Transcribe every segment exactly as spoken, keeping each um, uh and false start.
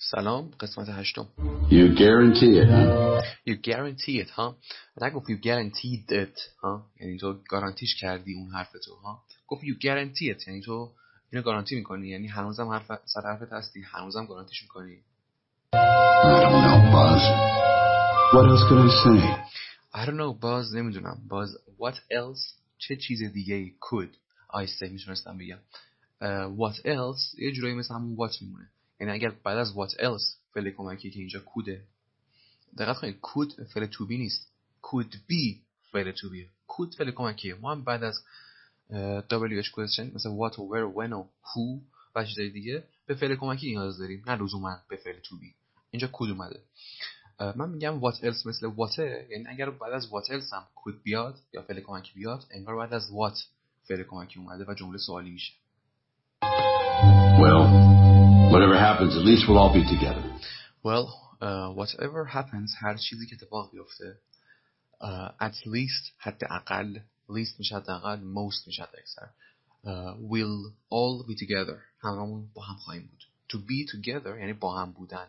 سلام، قسمت هشتم. You guarantee it, huh? You guarantee it, ها. نگفت you guaranteed it, ها. یعنی تو گارانتیش کردی اون حرف تو، ها. گفت you guarantee it، یعنی تو اینو گارانتی میکنی، یعنی هنوزم حرف سر حرفت هستی، هنوزم گارانتیش میکنی. I don't know, Buzz. What else could I say? I don't know, Buzz. نمیدونم. Buzz, what else؟ چه چیز دیگه ای could I say میتونستم بگم. uh, what else یه جورایی مثل همون what میمونه. یعنی اگر بعد از what else فعل کمکی که اینجا couldه، دقت کنید could فعل to be نیست، could be فعل to be. could فعل کمکیه. ما هم بعد از uh, wh question مثل what و where و when و who و چیزای دیگه به فعل کمکی نیاز داریم، نه لزوما به فعل to be. اینجا could اومده. من میگم what else مثل what، یعنی اگر بعد از what else هم could بیاد یا فعل کمکی بیاد، انگار بعد از what فعل کمکی اومده و جمله سوالی میشه. Well, whatever happens, at least we'll all be together. Well, uh, whatever happens، هر چیزی که اتفاق بیفته، uh, at least حداقل، least میشه حداقل، most میشه اکثر، uh, we'll all be together، هممون با هم خواهیم بود. To be together یعنی با هم بودن.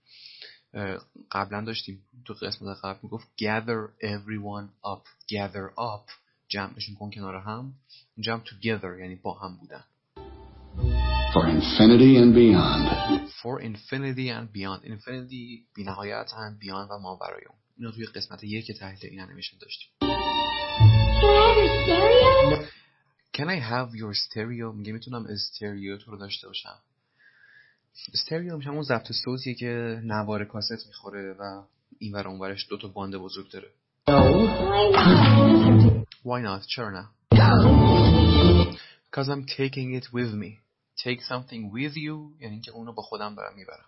قبلا داشتیم تو قسمت قبل میگفت gather everyone up، gather up جمعشون کن کنار هم، اینجا هم together یعنی با هم بودن. For infinity and beyond. For infinity and beyond. infinity بی نهایت and beyond و ماورای اون. اینو توی قسمت یک تحلیل این انیمیشن داشتیم. Can I have your stereo؟ میگه میتونم استریو تو رو داشته باشم. استریو میشه همون ضبط صوتیه که نوار کاست میخوره و این ور اون ورش دو تا باند بزرگ داره. Why not؟ چرا نه؟ Because I'm taking it with me. Take something with you یعنی که اونو با خودم برم میبرم.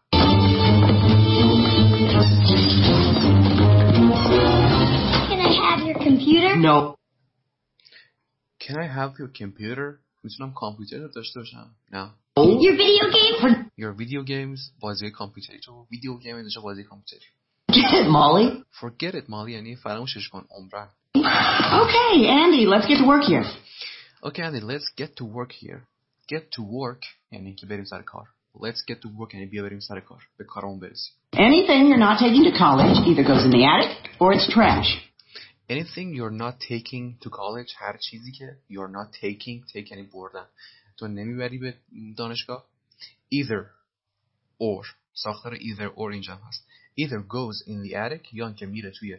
Can I have your computer? No. Can I have your computer؟ میتونم کامپیوتر رو داشته باشم؟ نه. Your video games? Your video games بازی کامپیوتری تو ویدیو گیم اینجا بازی کامپیوتری. Forget it, Molly. Forget it, Molly یعنی فراموشش کن عمرن. Okay, Andy, let's get to work here. Okay, Andy, let's get to work here. Get to work یعنی که بریم سر کار. Let's get to work یعنی بیا بریم سر کار. به کارمون برسیم. Anything you're not taking to college either goes in the attic or it's trash. Anything you're not taking to college، هر چیزی که you're not taking، take یعنی بردن، تو نمیبری به دانشگاه، either or، ساختار either or اینجا هست. either goes in the attic یا اینکه میره توی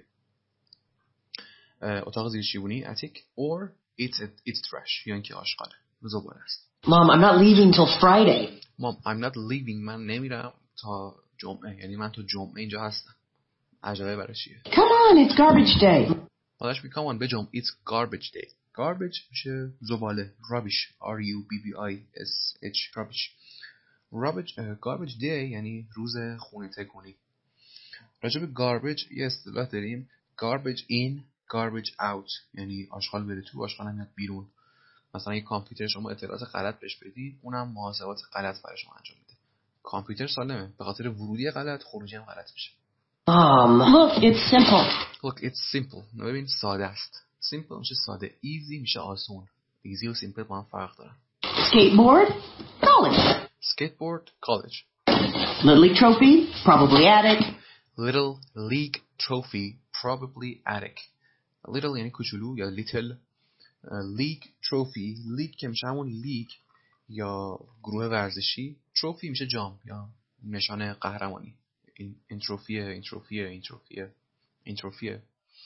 اتاق زیر شیبونی attic، or it's it's trash یا اینکه آشغاله، زباله است. Mom, I'm not leaving till Friday. Mom, I'm not leaving، من نمیرم تا جمعه، یعنی من تا جمعه اینجا هستم. عجله برای چیه؟ Come on, it's garbage day. مادرش میگه come on بجم، it's garbage day. garbage میشه زباله، rubbish R U B B I S H rubbish. rubbish uh, garbage day یعنی روز خونه تکونی. راجع به garbage یه اصطلاح داریم garbage in garbage out، یعنی آشغال بره تو، آشغال هم میاد بیرون. مثلا یه کامپیوتر شما اطلاعات غلط بهش بدید، اونم محاسبات غلط برای شما انجام میده. کامپیوتر سالمه، به خاطر ورودی غلط خروجی هم غلط میشه. Um, look, it's simple. Look, it's simple. ببین ساده است. Simple میشه ساده. Easy میشه آسون. Easy و simple با هم فرق دارن. Skateboard, college. Skateboard, college. Little League trophy, probably attic. Little League trophy, probably attic. Little یعنی کوچولو یا little. uh, League trophy, league که میشه همون لیگ یا گروه ورزشی. trophy میشه جام یا نشان قهرمانی. این این تروفیه، این تروفیه، این تروفیه، این تروفیه.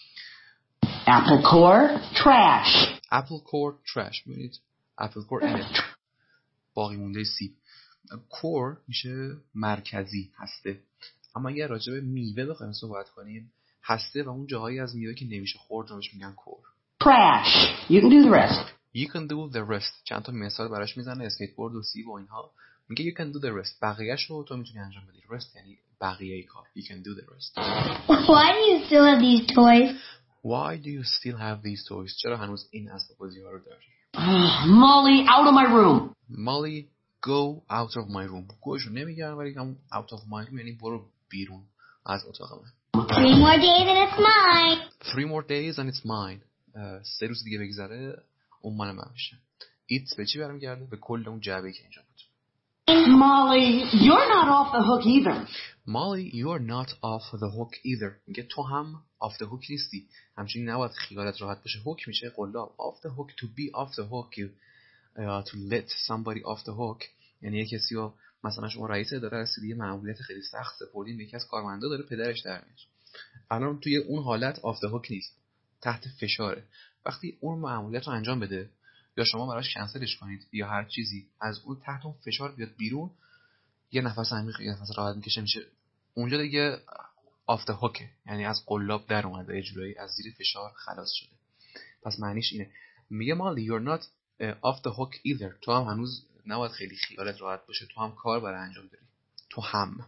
Apple core, trash. Apple core, trash. ببینید Apple core اینه، باقی مونده سیب. core میشه مرکزی، هسته. اما اگر راجع به میوه بخوایم صحبت کنیم، هسته و اون جاهایی از میوه که نمیشه خورد رو بهش میگن core. Trash. You can do the rest. You can do the rest. چند تا مثال براش میزنه، اسکیتبورد و سیب و اینها. میگه you can do the rest. بقیه‌اش رو تو میتونی انجام بدی. rest یعنی بقیه کار. You can do the rest. Why do you still have these toys? Why do you still have these toys? چرا هنوز این اسباب بازی‌ها رو داری؟ Molly, out of my room. Molly, go out of my room. گوشو نمیگم ولی هم out of my room یعنی برو بیرون از اتاق من. Three more days and it's mine. Three more days and it's mine. سه روز دیگه بگذره اون مال من میشه. It به چی برمیگرده؟ به کل اون جعبه‌ای که اینجا بود. Molly, you're not off the hook either. Molly, you're not off the hook either. میگه تو هم off the hook نیستی. همچنین نباید خیالت راحت باشه. hook میشه قلاب. off the hook, to be off the hook, you, uh, to let somebody off the hook. یعنی یه کسی رو مثلا شما رئیس اداره هستی، یه مأموریت خیلی سخت سپردین، یکی از کارمندا داره پدرش در میاد. الان توی اون حالت off the hook نیست. تحت فشاره. وقتی اون مأموریت رو انجام بده یا شما براش کنسلش کنید یا هر چیزی، از اون تحت اون فشار بیاد بیرون، یه نفس عمیق، یه نفس راحت میکشه، میشه اونجا دیگه off the hook، یعنی از قلاب در اومده، اجرایی از زیر فشار خلاص شده. پس معنیش اینه. میگه مالی you're not off the hook either. تو هم هنوز نباید خیلی خیالت راحت باشه، تو هم کار برای انجام داری. تو هم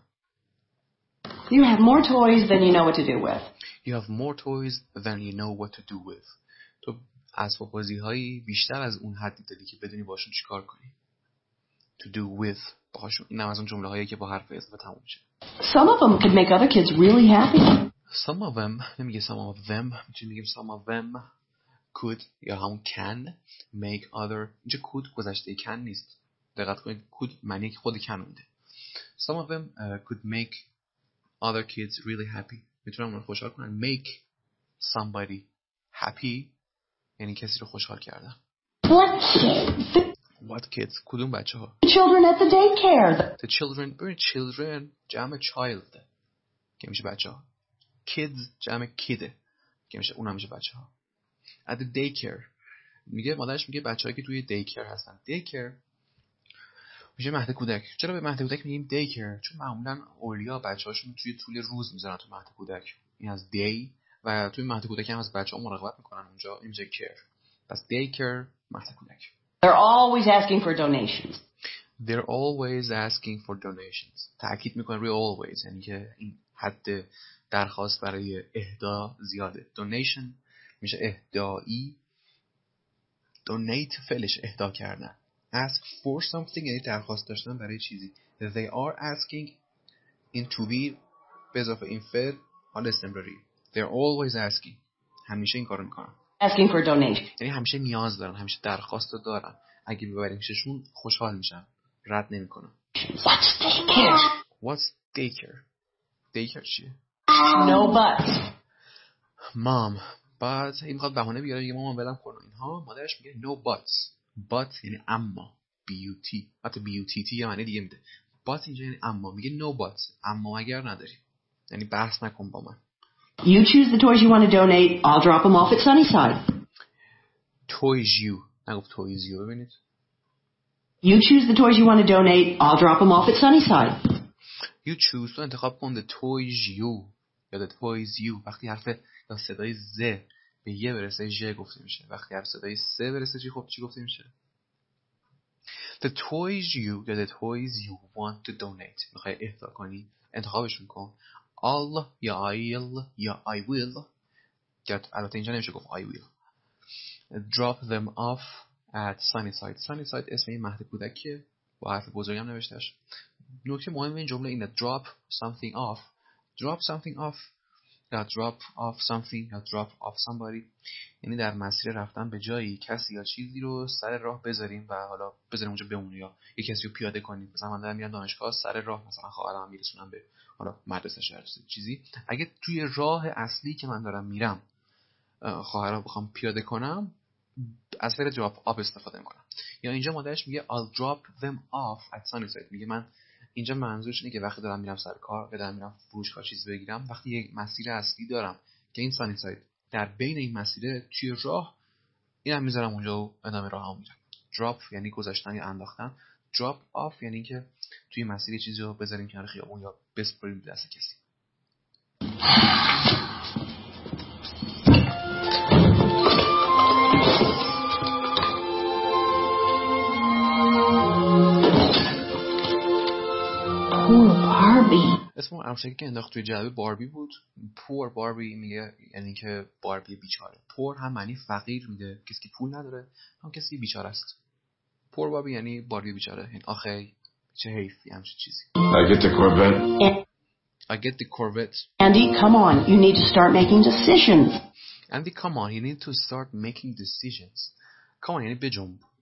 You have more toys than you know what to do with. You have more toys than you know what to do with. تو اسباب بازی‌هایی بیشتر از اون حدی داری که بدونی باشون چیکار کنی. To do with باهاشون. این هم از اون جمله‌هایی که با حرف اضافه تموم میشه. Some of them could make other kids really happy. Some of them نمیگه some of them، میتونیم بگیم some of them could یا همون can make other. اینجا could گذشته can نیست. دقت کنید could معنی که خود can میده. Some of them uh, could make other kids really happy. میتونن اون خوشحال کنن. make somebody happy یعنی کسی رو خوشحال کردن. What kids? What kids؟ کدوم بچه ها؟ The children at the daycare. The children. ببین children جمع child که میشه بچه ها. kids جمع kid که میشه اونم میشه بچه ها. At the daycare میگه مادرش میگه بچه‌هایی که توی daycare هستن. daycare میشه مهد کودک. چرا به مهد کودک میگیم daycare؟ چون معمولا اولیا بچه‌هاشون توی طول روز میذارن تو مهد کودک. این از day و توی مهد کودک هم از بچه‌ها مراقبت میکنن اونجا. این میشه care. پس daycare مهد کودک. They're always asking for donations. They're always asking for donations. تأکید میکنه روی always، یعنی که این حد درخواست برای اهدا زیاده. donation میشه اهدایی. donate فعلش اهدا کردن. ask for something یعنی درخواست داشتن برای چیزی. They are asking in to be به اضافه این فعل حال استمراری. They're always asking. همیشه این کارو میکنن. Asking for donation. یعنی همیشه نیاز دارن، همیشه درخواست دارن. اگه ببریم پیششون خوشحال میشن، رد نمیکنن. What's daycare? What's daycare؟ daycare چیه؟ No buts. Mom. بعد این میخواد بهونه بیاره میگه مامان ولم کن اینها. مادرش میگه no buts. but یعنی اما. but. حتی but یه معنی دیگه میده. but اینجا یعنی اما. میگه no but. اما اگر نداری. یعنی بحث نکن با من. You choose the toys you want to donate. I'll drop them off at Sunnyside. toys you. نگفت toys you. ببینید. You choose the toys you want to donate. I'll drop them off at Sunnyside. You choose. تو انتخاب کن the toys you. یا the toys you. وقتی حرف یا صدای ز به یه برسه ژ گفته میشه. وقتی حرف صدای س برسه چی خب چی گفته میشه؟ The toys you یا the toys you want to donate. میخوای اهدا کنی انتخابشون کن. I'll یا I'll یا I will. یا البته اینجا نمیشه گفت I will. Drop them off at Sunnyside. Sunnyside اسم این مهد کودکیه با حرف بزرگی هم نوشتهش. نکته مهم این جمله اینه drop something off. Drop something off یا drop off something یا drop off somebody یعنی در مسیر رفتن به جایی کسی یا چیزی رو سر راه بذاریم و حالا بذاریم اونجا بمونه یا یه کسی رو پیاده کنیم. مثلا من دارم میرم دانشگاه، سر راه مثلا خواهرام میرسونم به حالا مدرسه شهر چیزی. اگه توی راه اصلی که من دارم میرم خواهرام بخوام پیاده کنم از فعل drop off استفاده میکنم. یا اینجا مادرش میگه I'll drop them off at Sunnyside. میگه من اینجا منظورش اینه که وقتی دارم میرم سر کار و دارم میرم فروشگاه چیز بگیرم، وقتی یک مسیر اصلی دارم که این سانیساید در بین این مسیر توی راه اینم میذارم اونجا و ادامه راهم میرم. drop یعنی گذاشتن یا انداختن. drop off یعنی که توی مسیر چیزی رو بذاریم کنار خیابون یا بسپریم دست کسی. اسم اون عروسکی که انداخت توی جعبه باربی بود. پور باربی میگه یعنی که باربی بیچاره. پور هم معنی فقیر میده، کسی که پول نداره، هم کسی بیچاره است. پور باربی یعنی باربی بیچاره. این آخه چه حیفی همچین چیزی. I get the Corvette. I get the Corvette. Andy, come on. You need to start making decisions. Andy, come on. You need to start making decisions. Come on یعنی بجنب.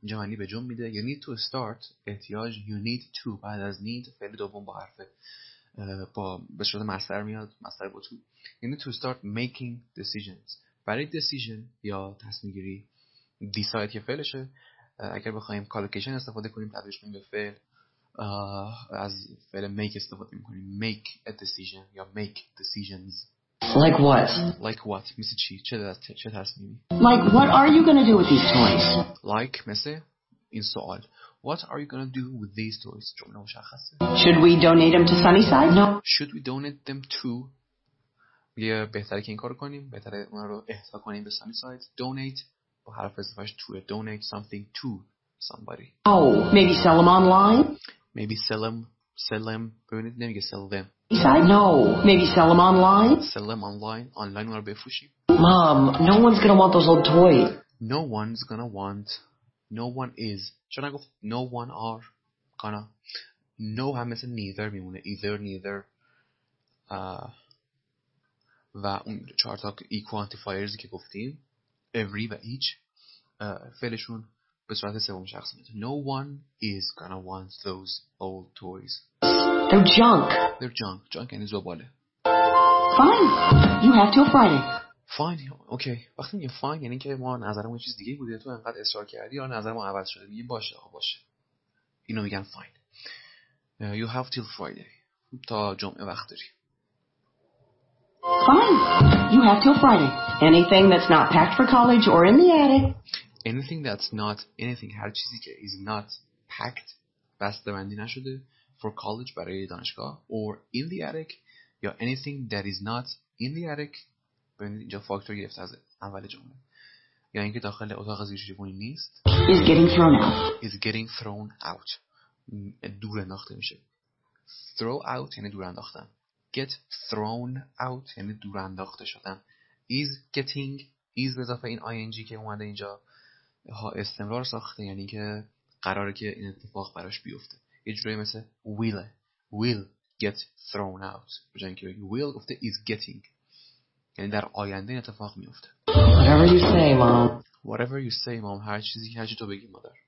اینجا معنی به جمع میده. you need to start احتیاج you need to بعد از need فعل دوم با حرف با به صورت مصدر میاد، مصدر با تو. you need to start making decisions. برای decision یا تصمیم گیری decide که فعلشه، اگر بخوایم collocation استفاده کنیم تبدیلش کنیم به فعل، از فعل make استفاده میکنیم make a decision یا make decisions. Like what? Like what مثل چی؟ چه چه تصمیمی؟ Like what are you going to do with these toys? Like مثل این سوال what are you going to do with these toys؟ جمله مشخصه. Should we donate them to Sunnyside? No. Should we donate them to؟ یه بهتره که این کارو کنیم، بهتره اون رو اهدا کنیم به Sunnyside. Donate با حرف اضافهش to donate something to somebody. Oh, maybe sell them online? Maybe sell them sell them ببینید نمیگه sell them. Sunnyside? No. Maybe sell them online? Sell them online. online اون رو بفروشیم. Mom, no one's going to want those old toys. No one's gonna want. No one is. چرا نگفت no one are gonna. No هم مثل neither میمونه. either neither uh, و اون چهار تا ای quantifiers که گفتیم every و each فعلشون به صورت سوم شخص میاد. No one is gonna want those old toys. They're junk. They're junk. Junk یعنی زباله. Fine. You have till Friday. Fine. اوکی. وقتی میگه fine یعنی که ما نظرمون چیز دیگه بوده، تو انقدر اصرار کردی یا نظر ما عوض شده. میگیم باشه آقا باشه. اینو میگن fine. Uh, you have till Friday. تا جمعه وقت داری. Fine. You have till Friday. Anything that's not packed for college or in the attic. Anything that's not anything هر چیزی که is not packed بسته‌بندی نشده for college برای دانشگاه or in the attic یا anything that is not in the attic. ببینید اینجا فاکتور گرفته از اول جمله. یا اینکه داخل اتاق زیرشیفونی نیست. Is getting thrown out. Is getting thrown out. دور انداخته میشه. Throw out یعنی دور انداختن. Get thrown out یعنی دور انداخته شدن. Is getting is به اضافه این ing که اومده اینجا ها استمرار ساخته، یعنی که قراره که این اتفاق براش بیفته. یه جوری مثل will will get thrown out به جای اینکه بگی will گفته is getting یعنی در آینده این اتفاق میفته. Whatever you say, Mom. Whatever you say, Mom. هر چیزی که هر چی تو بگی مادر.